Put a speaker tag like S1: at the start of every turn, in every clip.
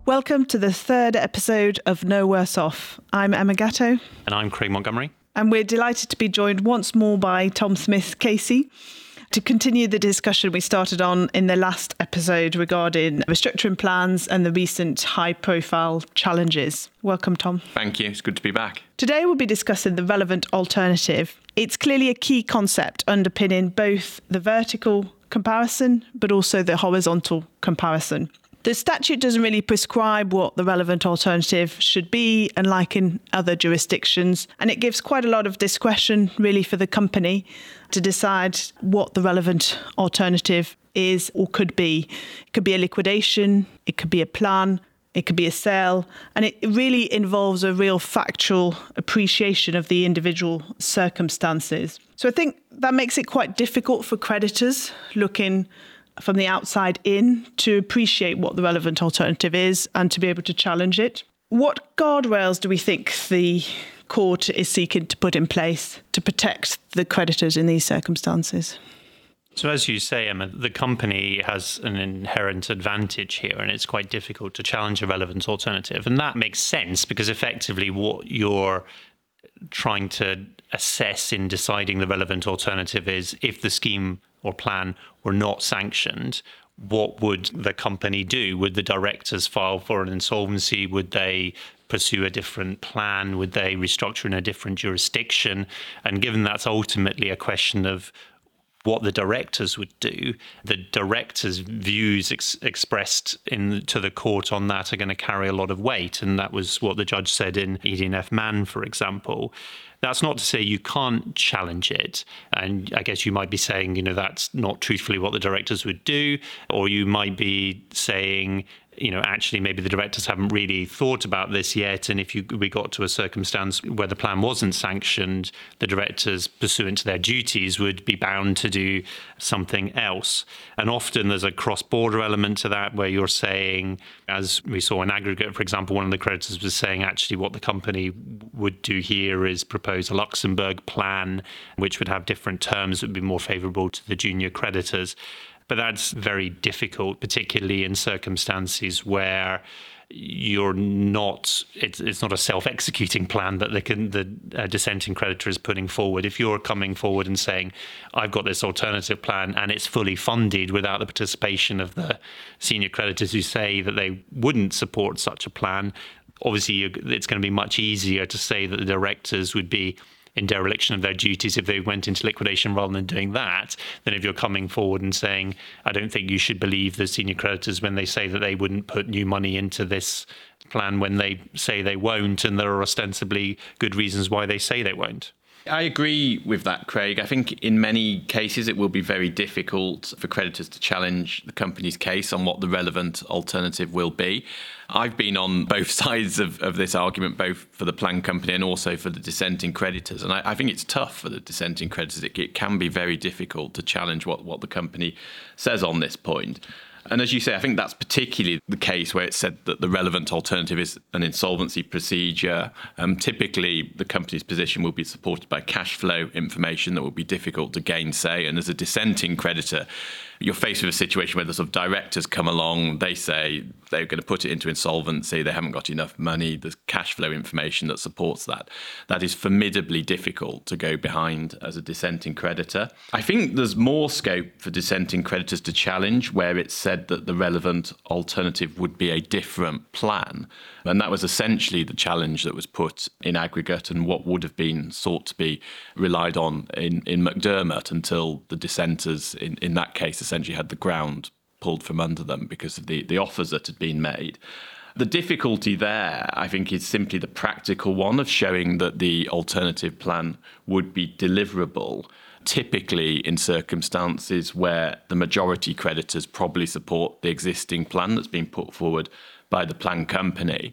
S1: Welcome to the third episode of No Worse Off. I'm Emma Gatto.
S2: And I'm Craig Montgomery.
S1: And we're delighted to be joined once more by Tom Smith-Casey to continue the discussion we started on in the last episode regarding restructuring plans and the recent high-profile challenges. Welcome, Tom.
S3: Thank you. It's good to be back.
S1: Today we'll be discussing the relevant alternative. It's clearly a key concept underpinning both the vertical comparison but also the horizontal comparison. The statute doesn't really prescribe what the relevant alternative should be, unlike in other jurisdictions, and it gives quite a lot of discretion really for the company to decide what the relevant alternative is or could be. It could be a liquidation, it could be a plan, it could be a sale, and it really involves a real factual appreciation of the individual circumstances. So I think that makes it quite difficult for creditors looking from the outside in to appreciate what the relevant alternative is and to be able to challenge it. What guardrails do we think the court is seeking to put in place to protect the creditors in these circumstances?
S2: So as you say, Emma, the company has an inherent advantage here, and it's quite difficult to challenge a relevant alternative. And that makes sense because effectively what you're trying to assess in deciding the relevant alternative is if the scheme or plan were not sanctioned, what would the company do? Would the directors file for an insolvency? Would they pursue a different plan? Would they restructure in a different jurisdiction? And given that's ultimately a question of what the directors would do, the directors' views expressed to the court on that are going to carry a lot of weight. And that was what the judge said in ED&F Mann, for example. That's not to say you can't challenge it. And I guess you might be saying, that's not truthfully what the directors would do. Or you might be saying, actually, maybe the directors haven't really thought about this yet. And if we got to a circumstance where the plan wasn't sanctioned, the directors, pursuant to their duties, would be bound to do something else. And often there's a cross-border element to that where you're saying, as we saw in Aggregate, for example, one of the creditors was saying, actually, what the company would do here is propose a Luxembourg plan, which would have different terms that would be more favourable to the junior creditors. But that's very difficult, particularly in circumstances where you're not, it's not a self-executing plan that the dissenting creditor is putting forward. If you're coming forward and saying, I've got this alternative plan and it's fully funded without the participation of the senior creditors who say that they wouldn't support such a plan, obviously it's going to be much easier to say that the directors would be in dereliction of their duties if they went into liquidation rather than doing that, than if you're coming forward and saying, I don't think you should believe the senior creditors when they say that they wouldn't put new money into this plan when they say they won't, and there are ostensibly good reasons why they say they won't.
S3: I agree with that, Craig. I think in many cases it will be very difficult for creditors to challenge the company's case on what the relevant alternative will be. I've been on both sides of this argument, both for the plan company and also for the dissenting creditors. And I think it's tough for the dissenting creditors. It can be very difficult to challenge what the company says on this point. And as you say, I think that's particularly the case where it's said that the relevant alternative is an insolvency procedure. Typically, the company's position will be supported by cash flow information that will be difficult to gainsay. And as a dissenting creditor, you're faced with a situation where the sort of directors come along, they say they're going to put it into insolvency, they haven't got enough money, there's cash flow information that supports that. That is formidably difficult to go behind as a dissenting creditor. I think there's more scope for dissenting creditors to challenge where it's said that the relevant alternative would be a different plan. And that was essentially the challenge that was put in Aggregate and what would have been sought to be relied on in McDermott until the dissenters in that case essentially had the ground pulled from under them because of the offers that had been made. The difficulty there, I think, is simply the practical one of showing that the alternative plan would be deliverable, typically in circumstances where the majority creditors probably support the existing plan that's been put forward by the plan company.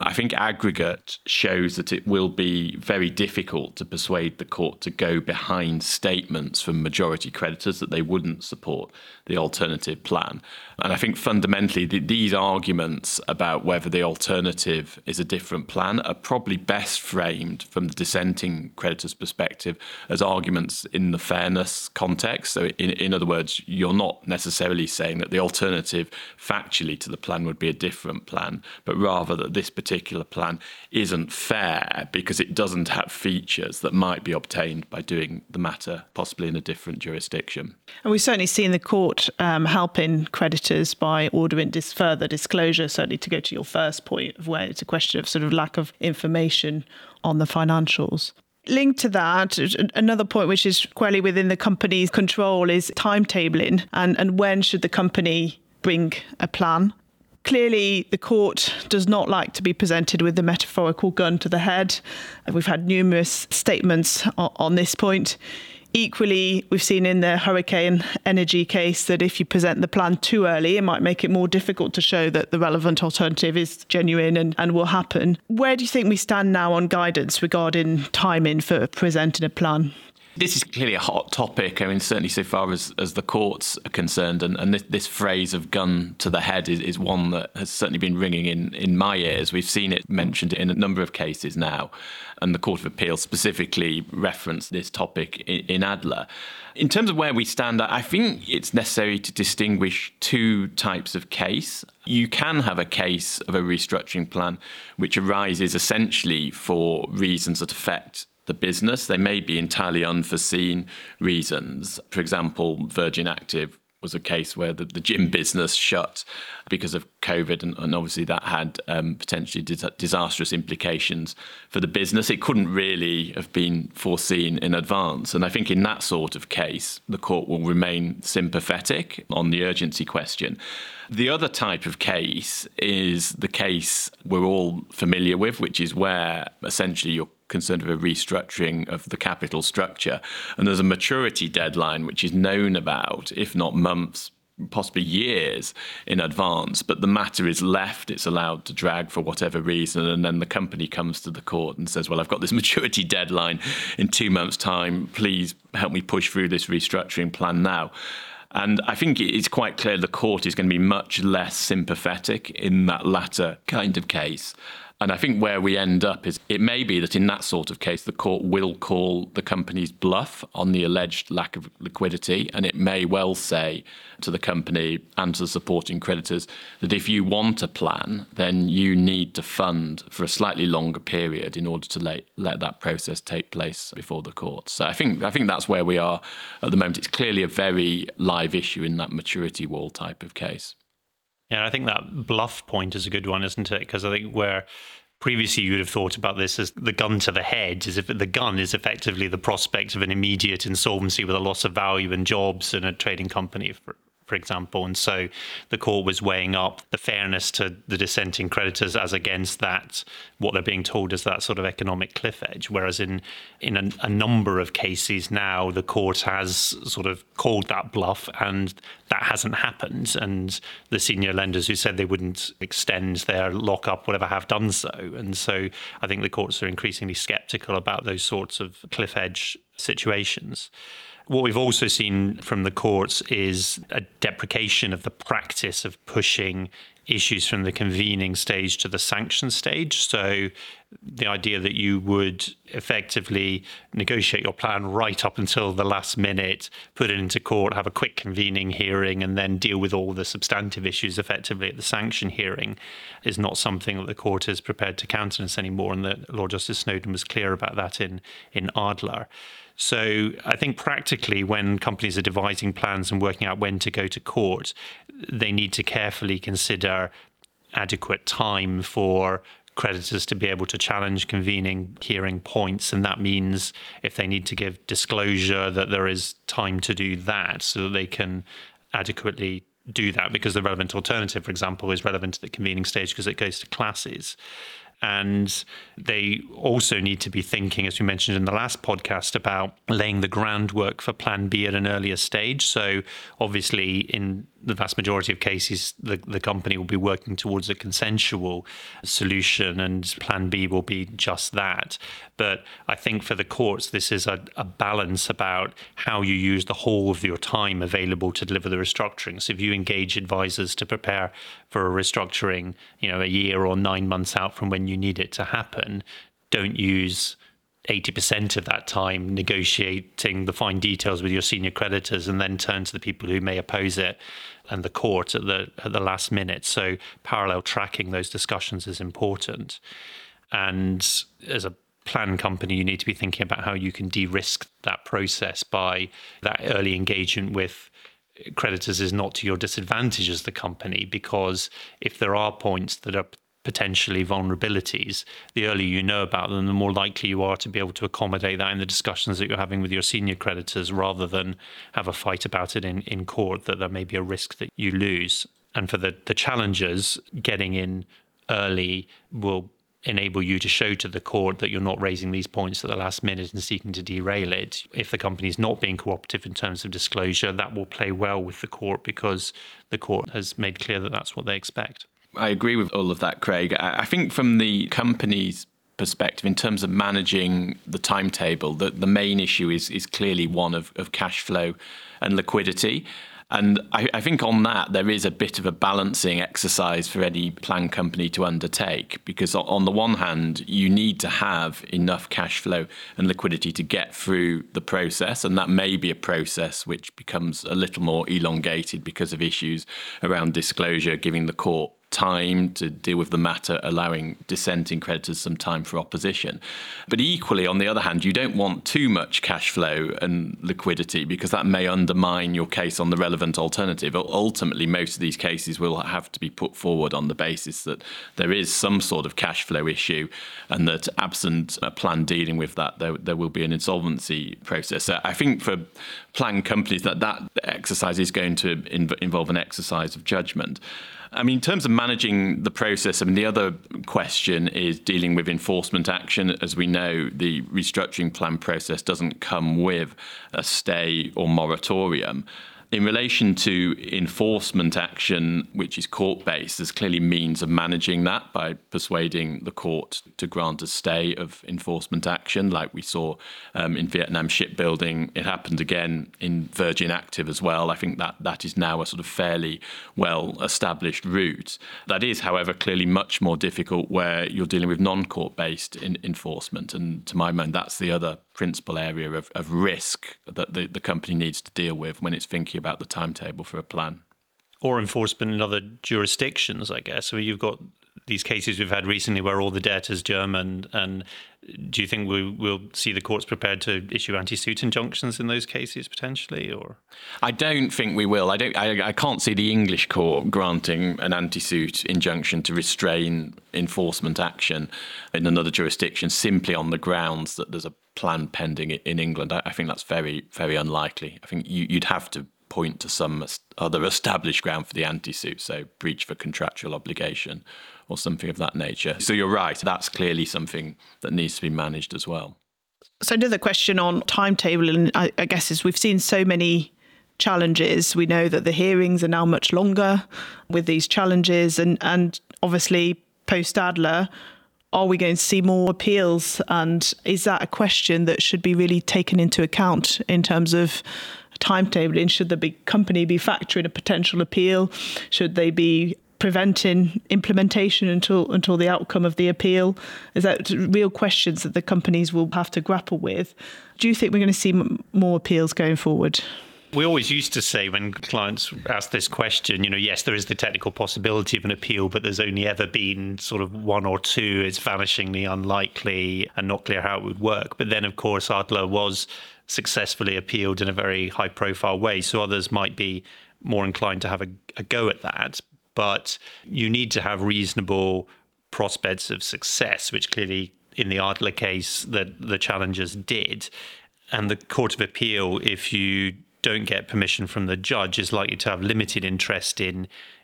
S3: I think aggregate shows that it will be very difficult to persuade the court to go behind statements from majority creditors that they wouldn't support the alternative plan. And I think fundamentally these arguments about whether the alternative is a different plan are probably best framed from the dissenting creditor's perspective as arguments in the fairness context. So in other words, you're not necessarily saying that the alternative factually to the plan would be a different plan, but rather that this particular plan isn't fair because it doesn't have features that might be obtained by doing the matter possibly in a different jurisdiction.
S1: And we've certainly seen the court helping creditors by ordering further disclosure, certainly to go to your first point of where it's a question of sort of lack of information on the financials. Linked to that, another point which is squarely within the company's control is timetabling and when should the company bring a plan. Clearly, the court does not like to be presented with the metaphorical gun to the head. We've had numerous statements on this point. Equally, we've seen in the Hurricane Energy case that if you present the plan too early, it might make it more difficult to show that the relevant alternative is genuine and will happen. Where do you think we stand now on guidance regarding timing for presenting a plan?
S3: This is clearly a hot topic, I mean, certainly so far as the courts are concerned. And this phrase of gun to the head is one that has certainly been ringing in my ears. We've seen it mentioned in a number of cases now. And the Court of Appeal specifically referenced this topic in Adler. In terms of where we stand, I think it's necessary to distinguish two types of case. You can have a case of a restructuring plan which arises essentially for reasons that affect the business. They may be entirely unforeseen reasons. For example, Virgin Active was a case where the gym business shut because of COVID, and obviously that had potentially disastrous implications for the business. It couldn't really have been foreseen in advance. And I think in that sort of case, the court will remain sympathetic on the urgency question. The other type of case is the case we're all familiar with, which is where essentially you're concerned with a restructuring of the capital structure. And there's a maturity deadline which is known about, if not months, possibly years in advance, but the matter is left, it's allowed to drag for whatever reason, and then the company comes to the court and says, well, I've got this maturity deadline in 2 months' time, please help me push through this restructuring plan now. And I think it's quite clear the court is going to be much less sympathetic in that latter kind of case. And I think where we end up is it may be that in that sort of case, the court will call the company's bluff on the alleged lack of liquidity. And it may well say to the company and to the supporting creditors that if you want a plan, then you need to fund for a slightly longer period in order to let that process take place before the court. So I think that's where we are at the moment. It's clearly a very live issue in that maturity wall type of case.
S2: Yeah, I think that bluff point is a good one, isn't it? Because I think where previously you would have thought about this as the gun to the head, as if the gun is effectively the prospect of an immediate insolvency with a loss of value and jobs in a trading company, for example. And so the court was weighing up the fairness to the dissenting creditors as against that, what they're being told is that sort of economic cliff edge. Whereas in a number of cases now, the court has sort of called that bluff and that hasn't happened. And the senior lenders who said they wouldn't extend their lockup, whatever, have done so. And so I think the courts are increasingly sceptical about those sorts of cliff edge situations. What we've also seen from the courts is a deprecation of the practice of pushing issues from the convening stage to the sanction stage. So the idea that you would effectively negotiate your plan right up until the last minute, put it into court, have a quick convening hearing, and then deal with all the substantive issues effectively at the sanction hearing is not something that the court is prepared to countenance anymore. And that Lord Justice Snowden was clear about that in Adler. So I think practically when companies are devising plans and working out when to go to court, they need to carefully consider adequate time for creditors to be able to challenge convening hearing points. And that means if they need to give disclosure, that there is time to do that so that they can adequately do that, because the relevant alternative, for example, is relevant to the convening stage because it goes to classes. And they also need to be thinking, as we mentioned in the last podcast, about laying the groundwork for Plan B at an earlier stage. So obviously, in the vast majority of cases, the company will be working towards a consensual solution, and Plan B will be just that. But I think for the courts, this is a balance about how you use the whole of your time available to deliver the restructuring. So if you engage advisors to prepare for a restructuring, a year or 9 months out from when you need it to happen, don't use 80% of that time negotiating the fine details with your senior creditors and then turn to the people who may oppose it and the court at the last minute. So parallel tracking those discussions is important. And as a plan company, you need to be thinking about how you can de-risk that process by that early engagement with creditors is not to your disadvantage as the company, because if there are points that are potentially vulnerabilities, the earlier you know about them, the more likely you are to be able to accommodate that in the discussions that you're having with your senior creditors, rather than have a fight about it in court that there may be a risk that you lose. And for the challengers, getting in early will enable you to show to the court that you're not raising these points at the last minute and seeking to derail it. If the company is not being cooperative in terms of disclosure, that will play well with the court, because the court has made clear that that's what they expect.
S3: I agree with all of that, Craig. I think from the company's perspective, in terms of managing the timetable, the main issue is clearly one of cash flow and liquidity. And I think on that, there is a bit of a balancing exercise for any plan company to undertake, because on the one hand, you need to have enough cash flow and liquidity to get through the process. And that may be a process which becomes a little more elongated because of issues around disclosure, giving the court time to deal with the matter, allowing dissenting creditors some time for opposition. But equally, on the other hand, you don't want too much cash flow and liquidity, because that may undermine your case on the relevant alternative. Ultimately, most of these cases will have to be put forward on the basis that there is some sort of cash flow issue, and that absent a plan dealing with that, there will be an insolvency process. So I think for plan companies, that exercise is going to involve an exercise of judgment. I mean, in terms of managing the process, the other question is dealing with enforcement action. As we know, the restructuring plan process doesn't come with a stay or moratorium. In relation to enforcement action, which is court-based, there's clearly means of managing that by persuading the court to grant a stay of enforcement action, like we saw in Vietnam Shipbuilding. It happened again in Virgin Active as well. I think that is now a sort of fairly well-established route. That is, however, clearly much more difficult where you're dealing with non-court-based enforcement. And to my mind, that's the other principal area of risk that the company needs to deal with when it's thinking about the timetable for a plan.
S2: Or enforcement in other jurisdictions, I guess. So you've got these cases we've had recently where all the debt is German, and do you think we'll see the courts prepared to issue anti-suit injunctions in those cases potentially? Or
S3: I don't think we will. I can't see the English court granting an anti-suit injunction to restrain enforcement action in another jurisdiction simply on the grounds that there's a plan pending in England. I think that's very, very unlikely. I think you'd have to point to some other established ground for the anti-suit, so breach of a contractual obligation or something of that nature. So you're right, that's clearly something that needs to be managed as well.
S1: So another question on timetable, and I guess as we've seen so many challenges, we know that the hearings are now much longer with these challenges, and obviously post-Adler, are we going to see more appeals? And is that a question that should be really taken into account in terms of timetabling? Should the big company be factoring a potential appeal? Should they be preventing implementation until the outcome of the appeal? Is that real questions that the companies will have to grapple with? Do you think we're going to see more appeals going forward?
S2: We always used to say when clients ask this question, yes, there is the technical possibility of an appeal, but there's only ever been sort of one or two. It's vanishingly unlikely and not clear how it would work. But then, of course, Adler was successfully appealed in a very high-profile way, so others might be more inclined to have a go at that. But you need to have reasonable prospects of success, which clearly in the Adler case that the challengers did. And the Court of Appeal, if you don't get permission from the judge, is likely to have limited interest in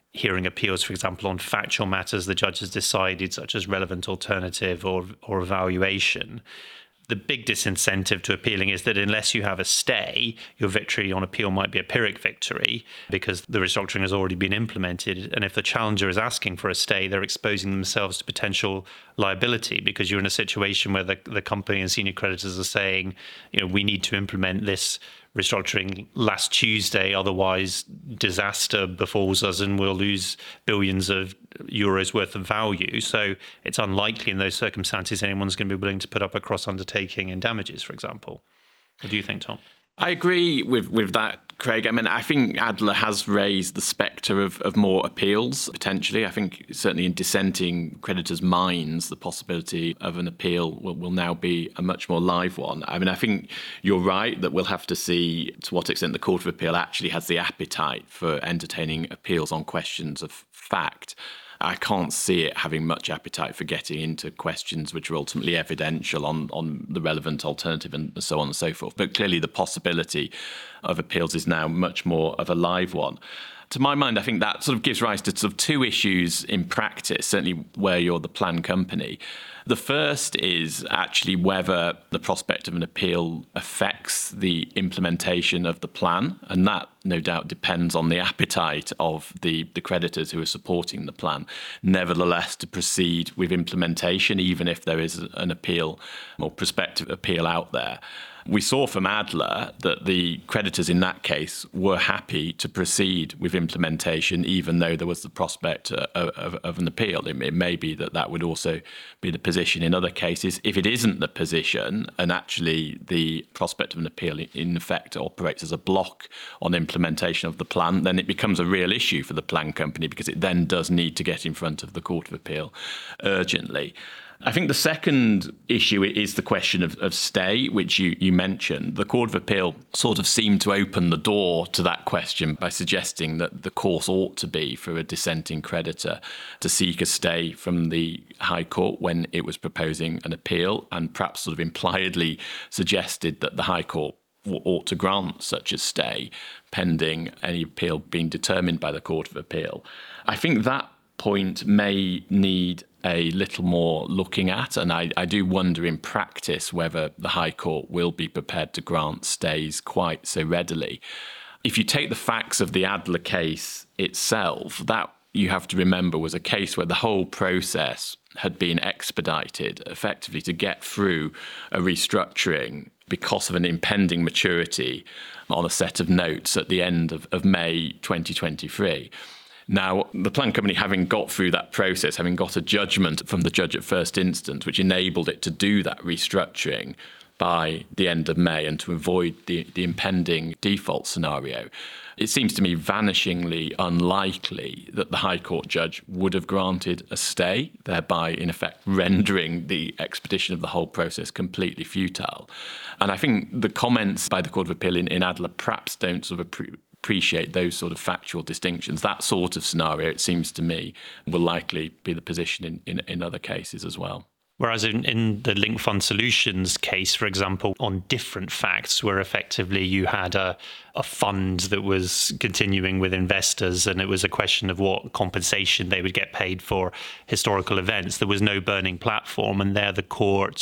S2: hearing appeals, for example, on factual matters the judge has decided, such as relevant alternative or evaluation. The big disincentive to appealing is that unless you have a stay, your victory on appeal might be a Pyrrhic victory because the restructuring has already been implemented. And if the challenger is asking for a stay, they're exposing themselves to potential liability because you're in a situation where the company and senior creditors are saying, we need to implement this restructuring last Tuesday, otherwise disaster befalls us and we'll lose billions of euros worth of value. So it's unlikely in those circumstances anyone's going to be willing to put up a cross undertaking in damages, for example. What do you think, Tom?
S3: I agree with that, Craig. I mean, I think Adler has raised the spectre of more appeals, potentially. I think certainly in dissenting creditors' minds, the possibility of an appeal will now be a much more live one. I mean, I think you're right that we'll have to see to what extent the Court of Appeal actually has the appetite for entertaining appeals on questions of fact. I can't see it having much appetite for getting into questions which are ultimately evidential on the relevant alternative and so on and so forth. But clearly the possibility of appeals is now much more of a live one. To my mind, I think that sort of gives rise to sort of two issues in practice, certainly where you're the plan company. The first is actually whether the prospect of an appeal affects the implementation of the plan, and that no doubt depends on the appetite of the creditors who are supporting the plan, nevertheless to proceed with implementation, even if there is an appeal or prospective appeal out there. We saw from Adler that the creditors in that case were happy to proceed with implementation, even though there was the prospect of an appeal. It may be that would also be the position in other cases. If it isn't the position, and actually the prospect of an appeal in effect operates as a block on implementation of the plan, then it becomes a real issue for the plan company because it then does need to get in front of the Court of Appeal urgently. I think the second issue is the question of stay, which you mentioned. The Court of Appeal sort of seemed to open the door to that question by suggesting that the course ought to be for a dissenting creditor to seek a stay from the High Court when it was proposing an appeal, and perhaps sort of impliedly suggested that the High Court ought to grant such a stay pending any appeal being determined by the Court of Appeal. I think that point may need a little more looking at, and I do wonder in practice whether the High Court will be prepared to grant stays quite so readily. If you take the facts of the Adler case itself, that you have to remember was a case where the whole process had been expedited effectively to get through a restructuring because of an impending maturity on a set of notes at the end of May 2023. Now, the plan company, having got through that process, having got a judgment from the judge at first instance, which enabled it to do that restructuring by the end of May and to avoid the impending default scenario, it seems to me vanishingly unlikely that the High Court judge would have granted a stay, thereby, in effect, rendering the expedition of the whole process completely futile. And I think the comments by the Court of Appeal in Adler perhaps don't sort of appreciate those sort of factual distinctions. That sort of scenario, it seems to me, will likely be the position in other cases as well.
S2: Whereas in the Link Fund Solutions case, for example, on different facts, where effectively you had a fund that was continuing with investors and it was a question of what compensation they would get paid for historical events, there was no burning platform, and there the court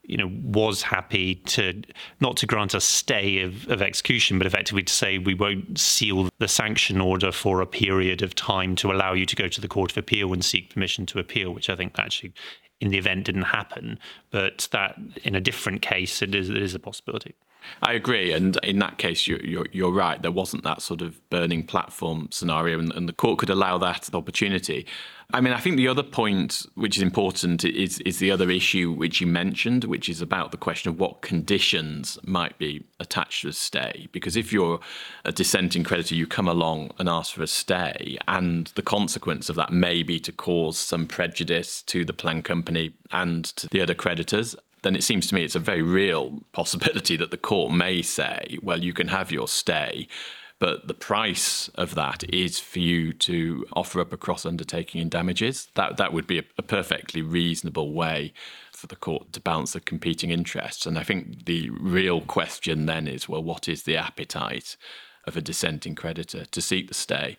S2: was happy to not to grant a stay of execution, but effectively to say we won't seal the sanction order for a period of time to allow you to go to the Court of Appeal and seek permission to appeal, which I think actually in the event didn't happen. But that in a different case, it is a possibility.
S3: I agree, and in that case, you're right. There wasn't that sort of burning platform scenario, and the court could allow that opportunity. I mean, I think the other point which is important is the other issue which you mentioned, which is about the question of what conditions might be attached to a stay. Because if you're a dissenting creditor, you come along and ask for a stay, and the consequence of that may be to cause some prejudice to the plan company and to the other creditors, then it seems to me it's a very real possibility that the court may say, well, you can have your stay, but the price of that is for you to offer up a cross undertaking in damages. That would be a perfectly reasonable way for the court to balance the competing interests. And I think the real question then is, well, what is the appetite of a dissenting creditor to seek the stay?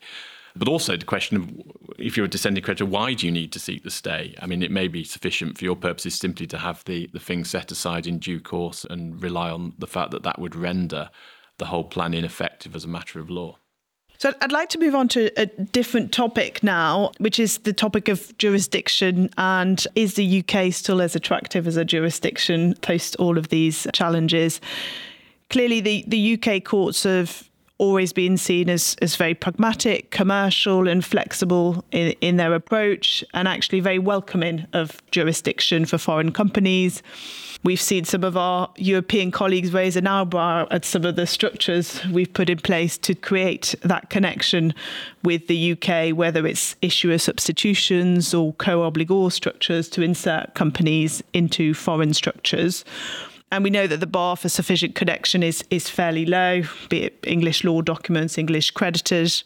S3: But also the question of, if you're a dissenting creditor, why do you need to seek the stay? I mean, it may be sufficient for your purposes simply to have the thing set aside in due course and rely on the fact that that would render the whole plan ineffective as a matter of law.
S1: So I'd like to move on to a different topic now, which is the topic of jurisdiction. And is the UK still as attractive as a jurisdiction post all of these challenges? Clearly, the UK courts have always been seen as very pragmatic, commercial and flexible in their approach, and actually very welcoming of jurisdiction for foreign companies. We've seen some of our European colleagues raise an eyebrow at some of the structures we've put in place to create that connection with the UK, whether it's issuer substitutions or co-obligor structures to insert companies into foreign structures. And we know that the bar for sufficient connection is fairly low, be it English law documents, English creditors.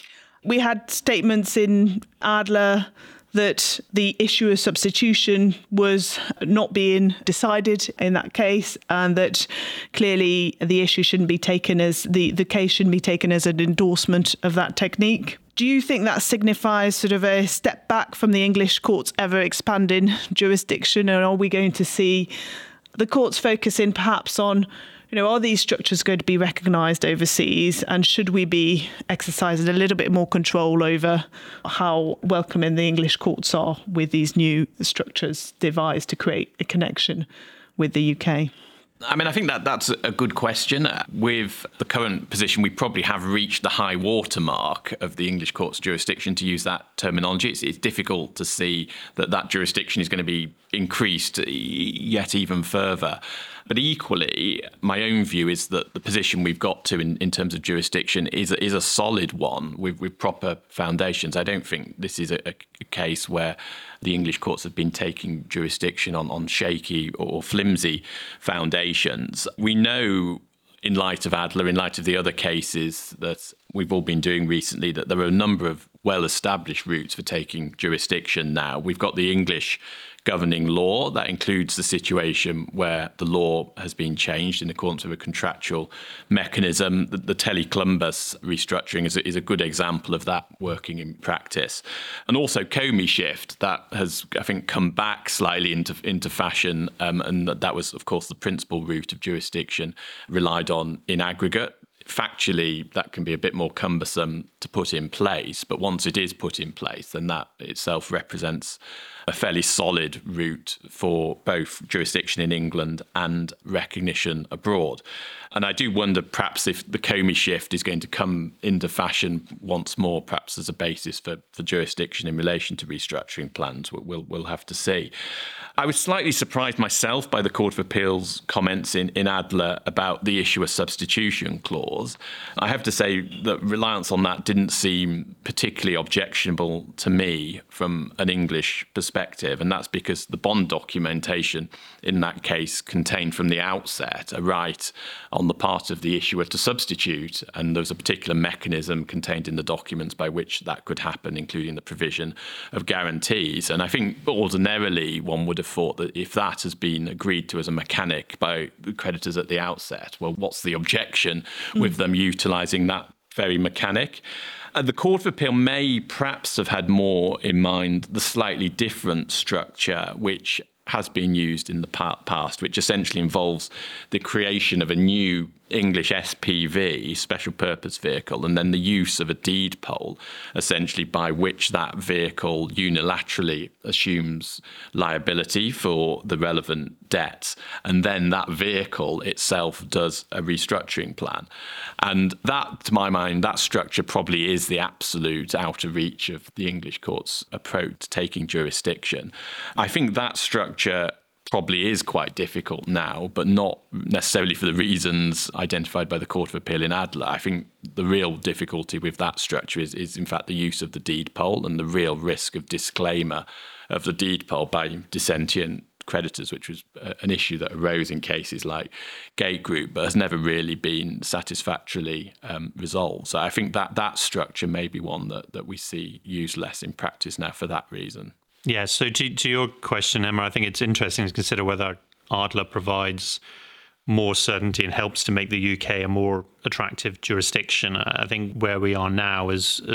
S1: We had statements in Adler that the issuer substitution was not being decided in that case, and that clearly the issue shouldn't be taken as the case shouldn't be taken as an endorsement of that technique. Do you think that signifies sort of a step back from the English courts ever expanding jurisdiction, and are we going to see the courts focusing perhaps on, are these structures going to be recognised overseas, and should we be exercising a little bit more control over how welcoming the English courts are with these new structures devised to create a connection with the UK?
S3: I mean, I think that's a good question. With the current position, we probably have reached the high water mark of the English court's jurisdiction, to use that terminology. It's difficult to see that jurisdiction is going to be increased yet even further. But equally, my own view is that the position we've got to in terms of jurisdiction is a solid one with proper foundations. I don't think this is a case where the English courts have been taking jurisdiction on shaky or flimsy foundations. We know, in light of Adler, in light of the other cases that we've all been doing recently, that there are a number of well-established routes for taking jurisdiction now. We've got the English governing law. That includes the situation where the law has been changed in accordance with a contractual mechanism. The Telly Clumbus restructuring is a good example of that working in practice. And also Comey shift, that has, I think, come back slightly into fashion, and that was, of course, the principal route of jurisdiction relied on in aggregate. Factually, that can be a bit more cumbersome to put in place, but once it is put in place, then that itself represents a fairly solid route for both jurisdiction in England and recognition abroad. And I do wonder perhaps if the Comey shift is going to come into fashion once more, perhaps as a basis for jurisdiction in relation to restructuring plans. We'll have to see. I was slightly surprised myself by the Court of Appeal's comments in Adler about the issuer substitution clause. I have to say that reliance on that didn't seem particularly objectionable to me from an English perspective, and that's because the bond documentation in that case contained from the outset a right on the part of the issuer to substitute, and there was a particular mechanism contained in the documents by which that could happen, including the provision of guarantees. And I think ordinarily one would have thought that if that has been agreed to as a mechanic by the creditors at the outset, well, what's the objection with them utilising that very mechanic? The Court of Appeal may perhaps have had more in mind the slightly different structure which has been used in the past, which essentially involves the creation of a new English SPV, special purpose vehicle, and then the use of a deed poll, essentially by which that vehicle unilaterally assumes liability for the relevant debts, and then that vehicle itself does a restructuring plan. And that, to my mind, that structure probably is the absolute outer reach of the English court's approach to taking jurisdiction. I think that structure probably is quite difficult now, but not necessarily for the reasons identified by the Court of Appeal in Adler. I think the real difficulty with that structure is in fact the use of the deed poll and the real risk of disclaimer of the deed poll by dissentient creditors, which was an issue that arose in cases like Gate Group, but has never really been satisfactorily resolved. So I think that structure may be one that we see used less in practice now for that reason.
S2: Yeah, so to your question, Emma, I think it's interesting to consider whether Adler provides more certainty and helps to make the UK a more attractive jurisdiction. I think where we are now, as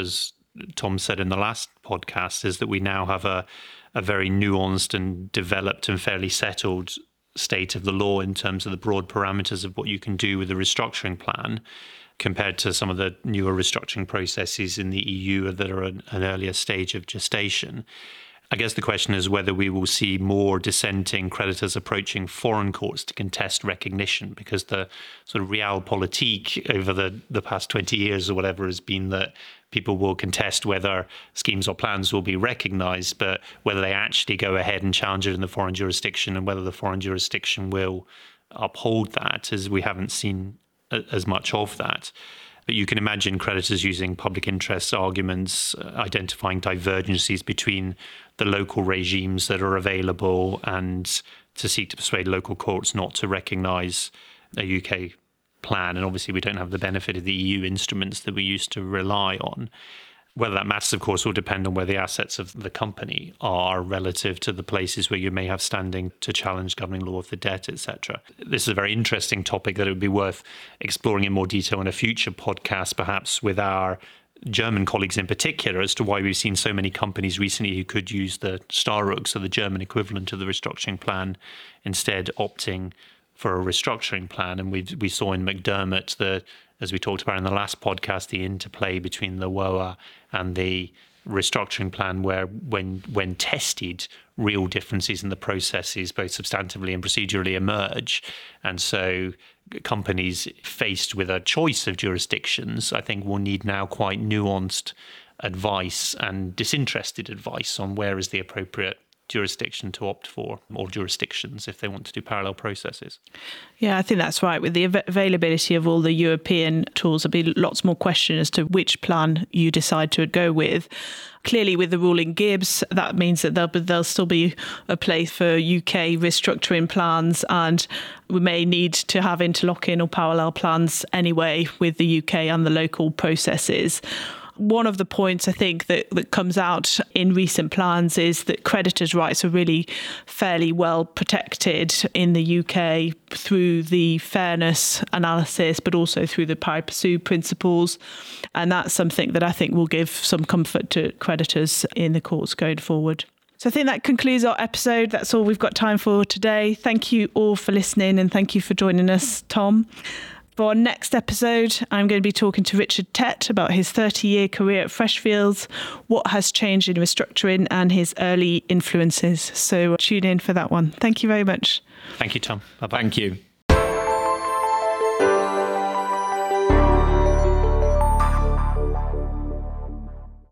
S2: Tom said in the last podcast, is that we now have a very nuanced and developed and fairly settled state of the law in terms of the broad parameters of what you can do with a restructuring plan, compared to some of the newer restructuring processes in the EU that are an earlier stage of gestation. I guess the question is whether we will see more dissenting creditors approaching foreign courts to contest recognition, because the sort of realpolitik over the past 20 years or whatever has been that people will contest whether schemes or plans will be recognised, but whether they actually go ahead and challenge it in the foreign jurisdiction and whether the foreign jurisdiction will uphold that, as we haven't seen as much of that. But you can imagine creditors using public interest arguments, identifying divergencies between the local regimes that are available, and to seek to persuade local courts not to recognise a UK plan. And obviously we don't have the benefit of the EU instruments that we used to rely on. Whether that matters, of course, will depend on where the assets of the company are relative to the places where you may have standing to challenge governing law of the debt, etc. This is a very interesting topic that it would be worth exploring in more detail in a future podcast, perhaps with our German colleagues in particular, as to why we've seen so many companies recently who could use the Staruk, so the German equivalent of the restructuring plan, instead opting for a restructuring plan. And we saw in McDermott, as we talked about in the last podcast, the interplay between the WOA and the restructuring plan, where when tested, real differences in the processes, both substantively and procedurally, emerge. And so companies faced with a choice of jurisdictions, I think, will need now quite nuanced advice and disinterested advice on where is the appropriate jurisdiction to opt for, or jurisdictions if they want to do parallel processes.
S1: Yeah, I think that's right. With the availability of all the European tools, there'll be lots more question as to which plan you decide to go with. Clearly, with the rule in Gibbs, that means that there'll still be a place for UK restructuring plans, and we may need to have interlocking or parallel plans anyway with the UK and the local processes. One of the points I think that comes out in recent plans is that creditors' rights are really fairly well protected in the UK through the fairness analysis, but also through the pari passu principles. And that's something that I think will give some comfort to creditors in the courts going forward. So I think that concludes our episode. That's all we've got time for today. Thank you all for listening, and thank you for joining us, Tom. For our next episode, I'm going to be talking to Richard Tett about his 30-year career at Freshfields, what has changed in restructuring, and his early influences. So tune in for that one. Thank you very much.
S2: Thank you, Tom. Bye-bye.
S3: Thank you.